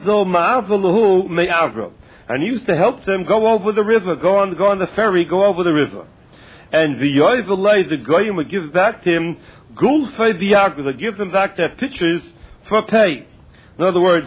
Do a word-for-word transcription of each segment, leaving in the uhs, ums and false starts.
And he used to help them go over the river, go on, go on the ferry, go over the river. And v'yoyvelei, the goyim would give back to him gulfei biagra, they give them back their pitchers for pay. In other words,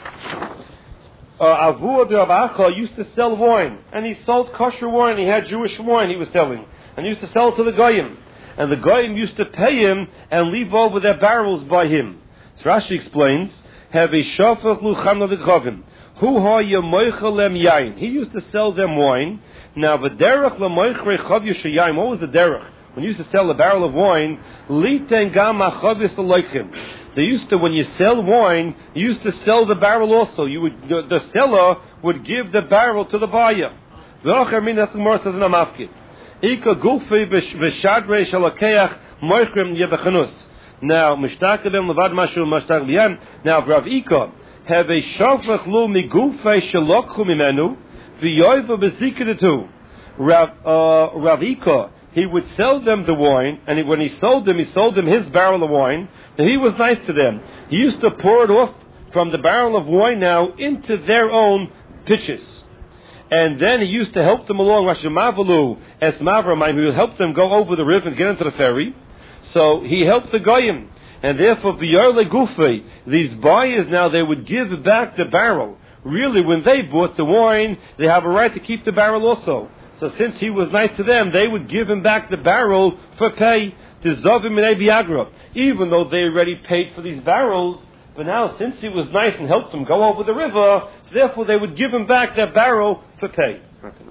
Avur de Rav Acha used to sell wine, and he sold kosher wine. He had Jewish wine, he was selling, and he used to sell to the goyim. And the goyim used to pay him and leave over their barrels by him. So Rashi explains, have a shofach luchamna v'chavim. Hu ha yamoicha lem yain. He used to sell them wine. Now, v'derech lamoichrei chavyu sheyain. What was the derech? When you used to sell a barrel of wine, liten gam achavis aleichem. They used to, when you sell wine, you used to sell the barrel also. You would, the, the seller would give the barrel to the buyer. V'acher min as Gemara says in a mafkid. Ika gufi v'shadrei shalakeach moichrem yebechanus. Now, mishtaqabim levad mashu mishtaq b'yan. Now, Rav Ika, have a shofach lu migufei shalokhu mimenu v'yoyva b'zikadatu. Rav uh, Rav Ika, he would sell them the wine, and he, when he sold them, he sold them his barrel of wine. And he was nice to them. He used to pour it off from the barrel of wine now into their own pitches. And then he used to help them along. Rashimavalu es Mavramayim, he would help them go over the river and get into the ferry. So he helped the goyim, and therefore b'yarle gufei, these buyers now, they would give back the barrel. Really, when they bought the wine, they have a right to keep the barrel also. So since he was nice to them, they would give him back the barrel for pay to Zavim and Biagra, even though they already paid for these barrels. But now, since he was nice and helped them go over the river, so therefore they would give him back their barrel for pay.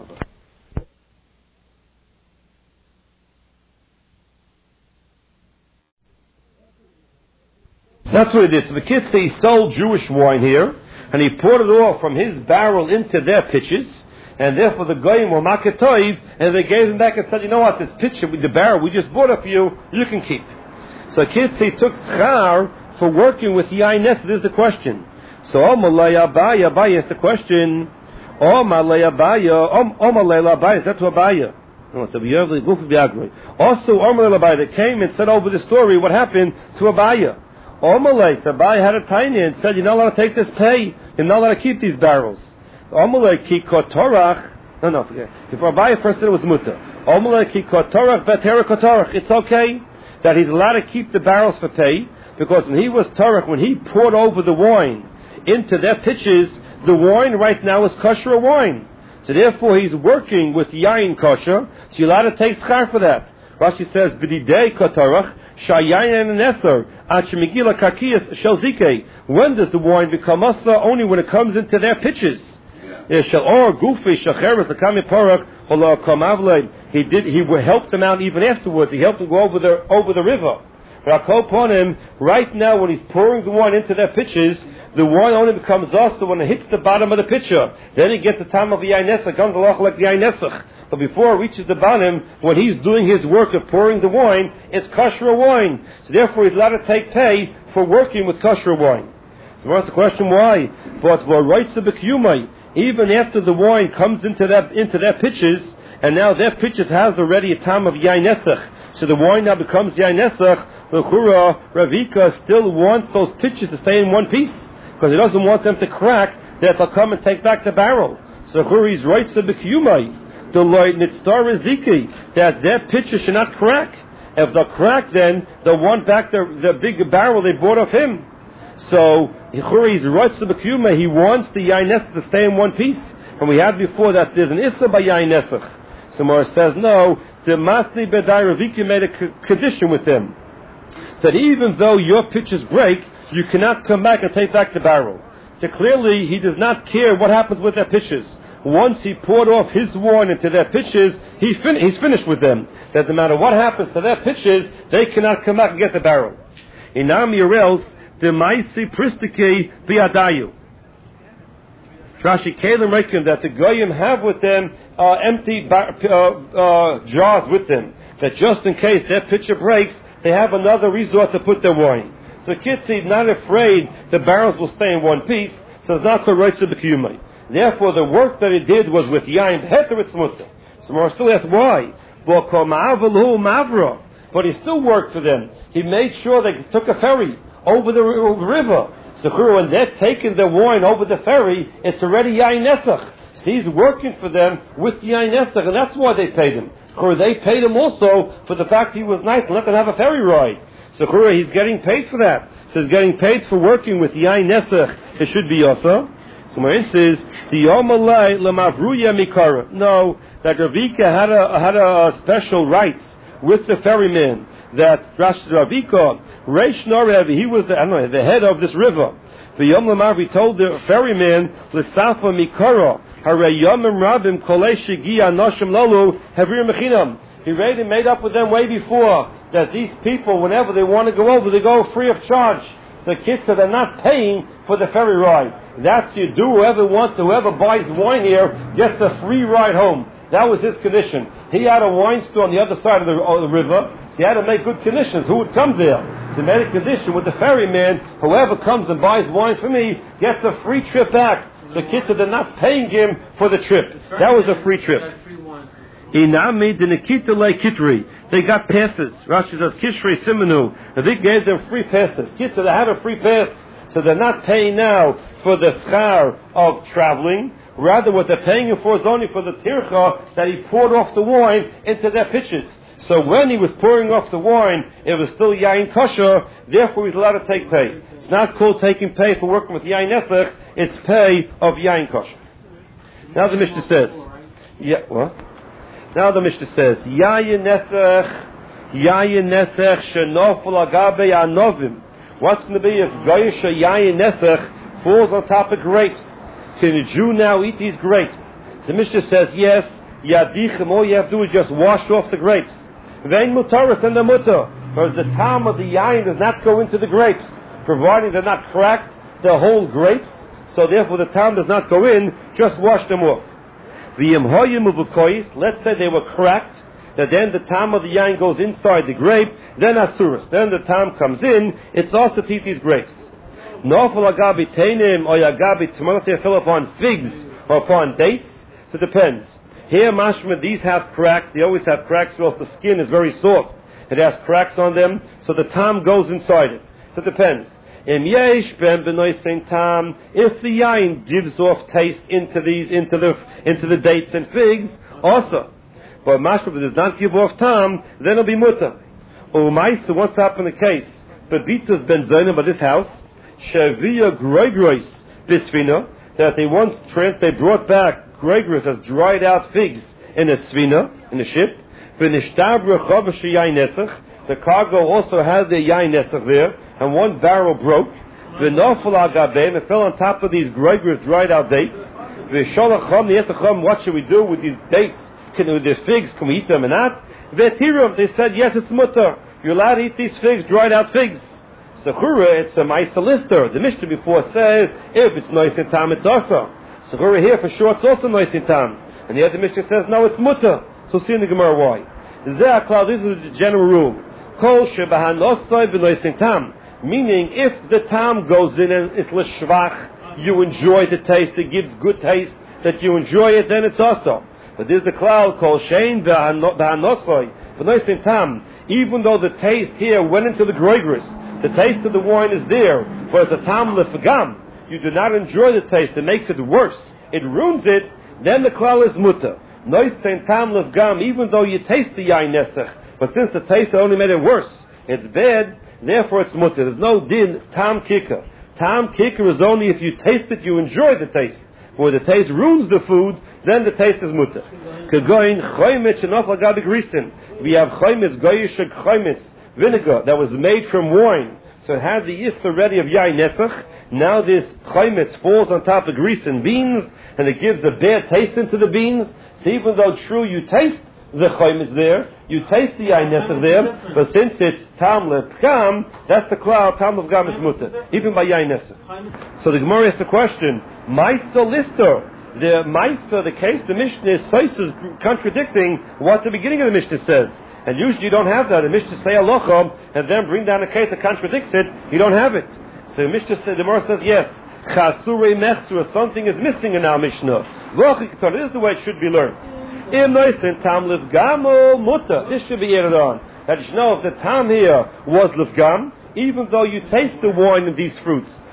That's what he did. So the kids say he sold Jewish wine here, and he poured it off from his barrel into their pitches, and therefore the goyim were makatoiv, and they gave him back and said, you know what, this pitcher with the barrel we just bought it for you, you can keep. So the kids say he took schar for working with yain nes. This is the question. So Omalei Abaya, Abaya is the question. Omalei Abaya, Omalei Abaya, is that to Abaya? Also, Omalei Abaya, they came and said over the story what happened to Abaya. Omalei, so Abaya had a tiny and said, you're not allowed to take this pay, you're not allowed to keep these barrels. Omalei ki kotorach, no, no, forget. If Abaya first said it was mutter. Omalei ki kotorach betera kotorach, it's okay that he's allowed to keep the barrels for pay, because when he was torach, when he poured over the wine into their pitches, the wine right now is kosher wine. So therefore he's working with yain kosher, so you're allowed to take schar for that. Rashi says, b'didei kotorach, shayayin and eser, at shemigila kakiyas shel zikei. When does the wine become asa? Only when it comes into their pitches. Shel or gufi shacheres l'kami porach holo kamavle. He did. He helped them out even afterwards. He helped them go over the over the river. But upon him, right now, when he's pouring the wine into their pitchers, the wine only becomes asa when it hits the bottom of the pitcher. Then he gets the time of the yainesa, comes along like the yainesach. But before it reaches the bottom, when he's doing his work of pouring the wine, it's kosher wine. So therefore, he's allowed to take pay for working with kosher wine. So what's the question? Why? But even after the wine comes into their into their pitchers, and now their pitchers has already a time of yainesach. So the wine now becomes yainesach. The Chura Ravika still wants those pitchers to stay in one piece because he doesn't want them to crack. That they'll come and take back the barrel. So Churi's right to b'kiyumai. The Lord Nitztar Ziki, that their pitcher should not crack. If they'll crack, then they'll want back the, the big barrel they bought of him. So Churi's right to b'kiyumai, he wants the yainesach to stay in one piece. And we had before that there's an issa by yainesach. So Mor says no, the Masni Bedai Raviki made a c- condition with him. That even though your pitchers break, you cannot come back and take back the barrel. So clearly he does not care what happens with their pitchers. Once he poured off his wine into their pitchers, he fin- he's finished with them. That no matter what happens to their pitchers, they cannot come back and get the barrel. Inam Yerels, the Maisi Pristike Biadayu. Rashi Kalim reckon that the Goyim have with them uh, empty bar- uh, uh, jars with them. That just in case their pitcher breaks, they have another resort to put their wine. So Kitzi is not afraid the barrels will stay in one piece, so it's not correct to the b'kiyumai. Therefore, the work that he did was with yain heter it's mutter. So Mor still asks why. But he still worked for them. He made sure they took a ferry over the river. So when they're taking the wine over the ferry, it's already Yain Nesach. So he's working for them with the Yain Nesach, and that's why they paid him. Or they paid him also for the fact he was nice and let them have a ferry ride. So he's getting paid for that. So he's getting paid for working with Yain Nesach. It should be also. So Marin says, the Yomalai Lamavruya Mikara. No, that Ravika had a had a special rights with the ferryman. That Rash Ravika, Reish Norev, he was the, I don't know, the head of this river. The Yom Lamav, told the ferryman, L'safa Mikara, Hare Yomim Rabim Kolei Shigia Noshim Lolu Havir Mechinam. He already made up with them way before that these people, whenever they want to go over, they go free of charge. So kids said they're not paying for the ferry ride. That's you do. Whoever wants, whoever buys wine here gets a free ride home. That was his condition. He had a wine store on the other side of the, of the river. So he had to make good conditions. Who would come there? So he made a condition with the ferryman. Whoever comes and buys wine for me gets a free trip back. So kids said they're not paying him for the trip. That was a free trip. Inami the Nikita Le Kitri. They got passes. Rashi says Kishrei Simonu. And they gave them free passes. Kids said they had a free pass. So they're not paying now for the schar of traveling. Rather, what they're paying him for is only for the tircha that he poured off the wine into their pitchers. So when he was pouring off the wine, it was still yain kosher. Therefore, he's allowed to take pay. It's not called taking pay for working with yain nesach. It's pay of yain kosher. Now the Mishnah says, yeah, what? Now the Mishnah says, yain nesach, yain nesach shenofel agabe anovim. What's going to be if goyish yain nesach falls on top of grapes? Can a Jew now eat these grapes? The Mishnah says, yes, yadichem, all you have to do is just wash off the grapes. Vein mutaris and the mutar. Because the time of the yain does not go into the grapes, providing they're not cracked, they're whole grapes, so therefore the time does not go in, just wash them off. Let's say they were cracked, that then the time of the yain goes inside the grape, then asuris, then the time comes in, it's also to eat these grapes. Nofel agabi teinim or agabi tomorrow say fill upon figs or upon dates. So it depends. Here mashma these have cracks. They always have cracks because the skin is very soft. It has cracks on them, so the tam goes inside it. So it depends. Im yesh ben benoisin tam. If the yain gives off taste into these into the into the dates and figs, also. But mashma does not give off tam, then it'll be mutter. Umaisa, what's happened in the case? Bebitus ben zonim by this house. Shavia Gregros bisfina, that they once trans they brought back Gregros as dried out figs in a svina, in a ship. The cargo also had the yain nesach there, and one barrel broke. It fell on top of these Gregros dried out dates. What should we do with these dates? Can, with these figs, can we eat them or not? They said, yes, it's mutter. You're allowed to eat these figs, dried out figs. Sechura, it's a Maisa Lister. The Mishnah before said, if it's nois in tam, it's also. Sechura here, for sure, it's also nois in tam. And the other Mishnah says, no, it's mutter. So see in the Gemara why. This is the general rule. Kol shebahanosoi b'nois in tam. Meaning, if the tam goes in and it's l'shvach, you enjoy the taste, it gives good taste, that you enjoy it, then it's also. But this is the cloud, kol shein b'hanosoi b'nois in tam. Even though the taste here went into the groigris, the taste of the wine is there, but it's a tam lefagam. You do not enjoy the taste. It makes it worse. It ruins it. Then the klal is mutter. Nois sein tam lefagam. Even though you taste the yain nesach, but since the taste only made it worse, it's bad. Therefore, it's mutter. There's no din tam kicker. Tam kicker is only if you taste it, you enjoy the taste. Where the taste ruins the food, then the taste is mutter. Kegoin choymitz shenof lagabi grisin. We have choymitz goyish choymitz. Vinegar that was made from wine, so it had the yist already of yain nesach. Now this chaymitz falls on top of grease and beans, and it gives a bad taste into the beans. So even though true you taste the chaymitz there, you taste the yain nesach there, but since it's tam lepkam, that's the cloud tam lepkam is mutter, even by yain nesach. So the Gemara asks the question: Maisa lister. The Maisa, the case, the Mishnah is contradicting what the beginning of the Mishnah says. And usually you don't have that. The Mishnah say halacha and then bring down a case that contradicts it. You don't have it. So the Mishnah says, the Gemara says, yes, chasurei mechsura, something is missing in our Mishnah. This is the way it should be learned. Im noisin tam livgamo mutter. This should be added on. That you know if the tam here was livgam, even though you taste the wine in these fruits,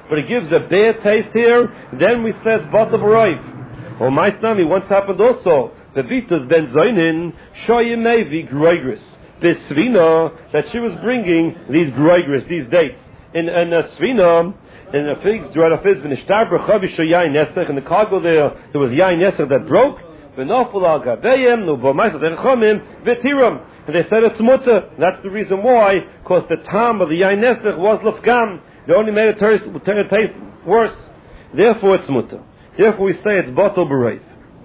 but it gives a bad taste here, then we say it's batal b'roiv. Or my snami once happened also. The Vitas ben Zainin shoyemevi groigris. This svina that she was bringing these groigris, these dates in in a svina in a figs dry of figs in the star brachavi shoyain nesach in the cargo there there was yain nesach that broke. V'nofel al gaveyim no b'maisa v'chomim v'tiram. And they said it's mutter. That's the reason why, because the time of the yain nesach was lefgam. They only made it taste, it taste worse. Therefore, it's mutter. Therefore, we say it's batal b'roiv.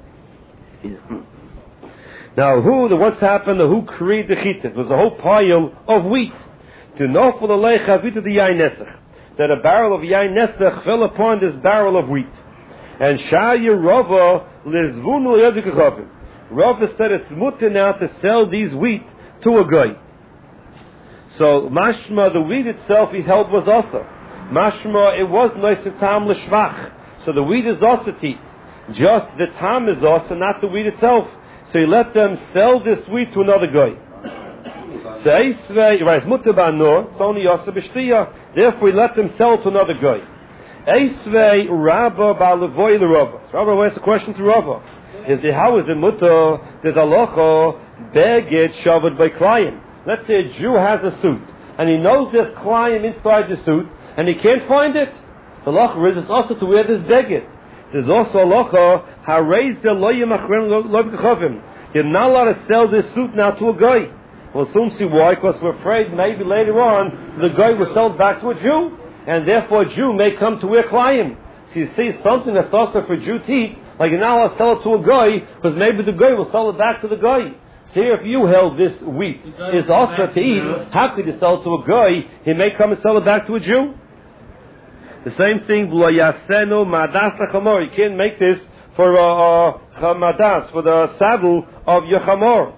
Now, who the what's happened? Who created the chitin? It was a whole pile of wheat. To know for the leichavit of the yain nesach, that a barrel of yain nesach fell upon this barrel of wheat, and shaya rava lizvunu yadikachavim. Rava said it's mutter now to sell these wheat to a guy. So mashma, the wheat itself he held was also mashma. It was nice to tam l'shvach. So the wheat is also teat. Just the tam is also not the wheat itself. So he let them sell this wheat to another guy. So eisvei, right, mutter ba'nor, it's only also b'shtiya. Therefore he let them sell to another guy. Eisvei rabba ba'levoy l'rabba. So Rabba asks a question to Rabba. Is the how is it mutter? There's a locha beged shaved by client. Let's say a Jew has a suit and he knows there's client inside the suit and he can't find it. The locha is it's also to wear this beged. There's also a locha hareiz the loyim achren lo b'kachavim. You're not allowed to sell this suit now to a guy. We'll soon see why, because we're afraid maybe later on the guy will sell it back to a Jew, and therefore a Jew may come to wear client. So you see something that's also for Jew to eat, like you're not allowed to sell it to a guy, because maybe the guy will sell it back to the guy. So here, if you held this wheat is also to eat, how could you sell it to a guy? He may come and sell it back to a Jew. The same thing, you can't make this for uh, uh, madas, for the saddle of your chamor.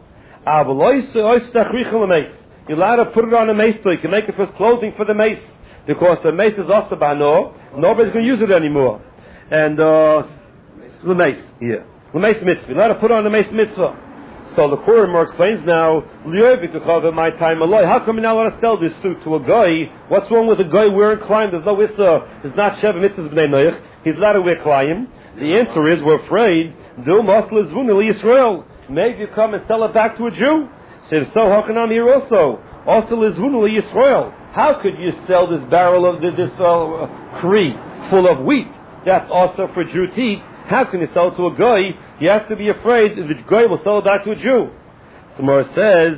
You're allowed to put it on a mace, so you can make it for clothing for the mace, because the mace is also bano. Nobody's going to use it anymore. And uh, the mace, yeah, the mace mitzvah. You're allowed to put on the mace mitzvah. So the Purim explains now, my time how come you're not allowed to sell this suit to a guy? What's wrong with a guy wearing klayim? There's no issa, there's not sheva mitzvahs b'nei noich. He's allowed to wear klayim. The answer is, we're afraid, do masl zvunu Yisrael. Maybe you come and sell it back to a Jew. So if so, how can I'm here also? Also lizvunu Yisrael. How could you sell this barrel of this uh, kri full of wheat? That's also for Jew to eat. How can you sell it to a guy? You have to be afraid that the guy will sell it back to a Jew. Samar says,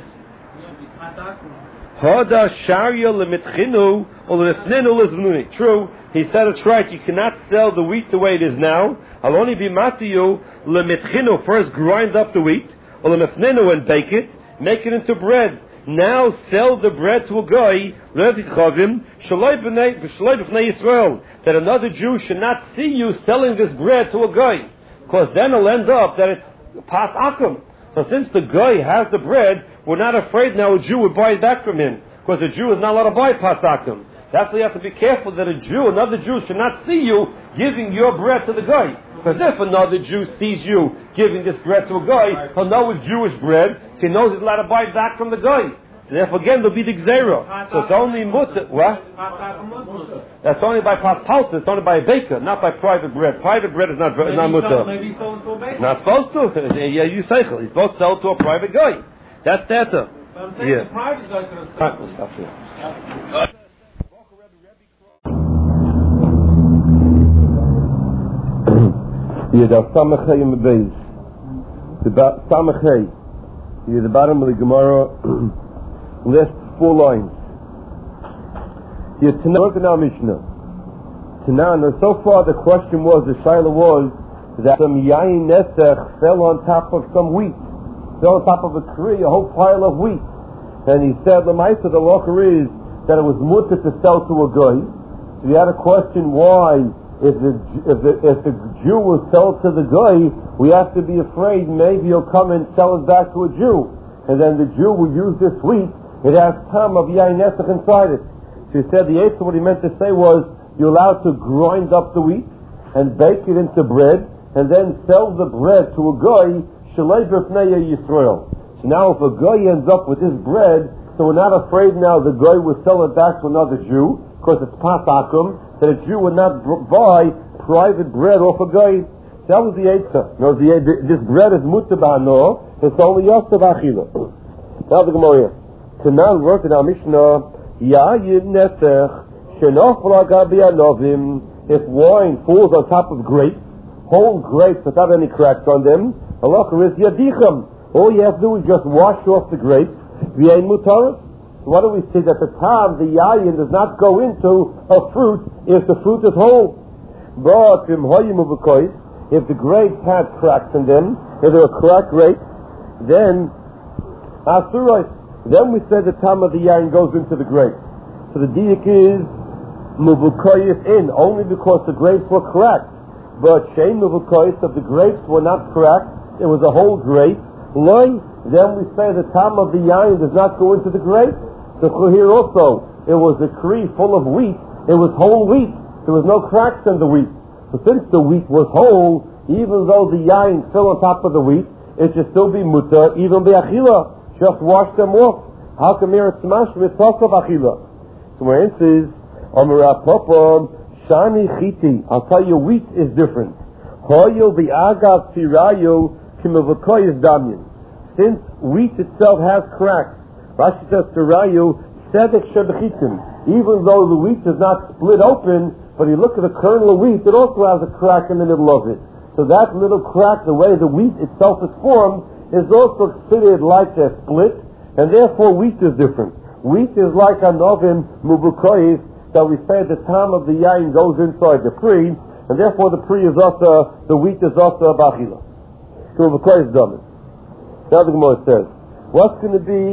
Hada sharia lemitchinu or lefnenu lezvnuni. True, he said it's right. You cannot sell the wheat the way it is now. I'll only be matiyu lemitchinu. First, grind up the wheat, or lemefnenu and bake it, make it into bread. Now sell the bread to a guy that another Jew should not see you selling this bread to a guy, because then it'll end up that it's pas akum. So since the guy has the bread, we're not afraid now a Jew would buy it back from him, because a Jew is not allowed to buy pas akum. That's why you have to be careful that a Jew, another Jew, should not see you giving your bread to the guy. Because if another Jew sees you giving this bread to a guy, he'll know it's Jewish bread, so he knows he's allowed to buy it back from the guy. So therefore, again, there'll be the gzera. So it's only mutter. What? That's only by paspalta. It's only by a baker, not by private bread. Private bread is not maybe not mutter. Maybe he's selling to a baker. Not supposed to. Yeah, you cycle. He's supposed to sell to a private guy. That's that. But I'm saying yeah. the private guy could have sold. Stop here. Yeah, the Samachay in the base. The Samachay. Yeah, the bottom of the Gemara, last four lines. Here, Tanakh and Mishnah. Tanakh, so far the question was, the Shaila was, that some Yain Nesach fell on top of some wheat. Fell on top of a tree, a whole pile of wheat. And he said, Lamaisa, the locher is, that it was mutter to sell to a guy. So he had a question why, if the, if the, if the Jew will sell to the guy, we have to be afraid maybe he'll come and sell it back to a Jew. And then the Jew will use this wheat. It has tam of yain nesach inside it. So he said the answer, what he meant to say was, you're allowed to grind up the wheat and bake it into bread and then sell the bread to a guy, shalei b'fnei Yisrael. So now if a guy ends up with this bread, so we're not afraid now the guy will sell it back to another Jew, because it's pas akum, that a Jew would not b- buy private bread off a guy. That was the Eitzah. No, the, this bread is mutabano, it's only Yosef Achila. Now the Gemara. Tanan wrote in our Mishnah, Yayin Nefech, Shenofla Gabi Anovim, if wine falls on top of grapes, whole grapes without any cracks on them, Allah is Yadicham. All you have to do is just wash off the grapes, V'yein Mutaris. So what do we say? That the time the Yayin does not go into a fruit if the fruit is whole. But if the grapes had cracks in them, if they were cracked grapes, then Asurai. Then we say the time of the yain goes into the grapes. So the diak is mubukoyis in, only because the grapes were cracked. But shein mubukoyis, if the grapes were not cracked, it was a whole grape. Loy, then we say the time of the yain does not go into the grapes. So here also, it was a tree full of wheat. It was whole wheat. There was no cracks in the wheat. So since the wheat was whole, even though the yain fell on top of the wheat, it should still be mutter, even the achila. Just wash them off. How come here it's smash with sauce of achila? So my answer is, Amara Papa, Shani Chiti. I'll tell you, wheat is different. Hoyo the agav tirayo kimavakoy is damyan. Since wheat itself has cracks, Rashi says tirayo sedek shebechitim. Even though the wheat is not split open, but you look at the kernel of wheat, it also has a crack in the middle of it. So that little crack, the way the wheat itself is formed, is also considered like a split, and therefore wheat is different. Wheat is like a novim mubukois, that we say at the time of the yain goes inside the pri, and therefore the pri is also, the wheat is also bachila. So mubukois domin. Now the Gemara says, what's going to be